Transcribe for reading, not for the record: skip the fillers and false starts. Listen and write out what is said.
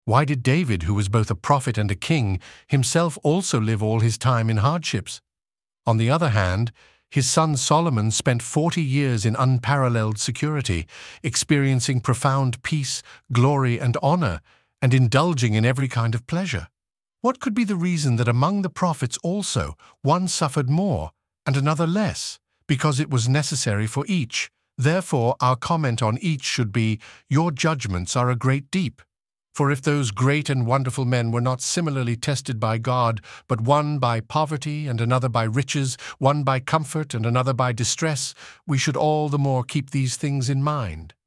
Why did David, who was both a prophet and a king, himself also live all his time in hardships? On the other hand, his son Solomon spent 40 years in unparalleled security, experiencing profound peace, glory, and honor, and indulging in every kind of pleasure. What could be the reason that among the prophets also one suffered more and another less, because it was necessary for each? Therefore, our comment on each should be, "Your judgments are a great deep." For if those great and wonderful men were not similarly tested by God, but one by poverty and another by riches, one by comfort and another by distress, we should all the more keep these things in mind.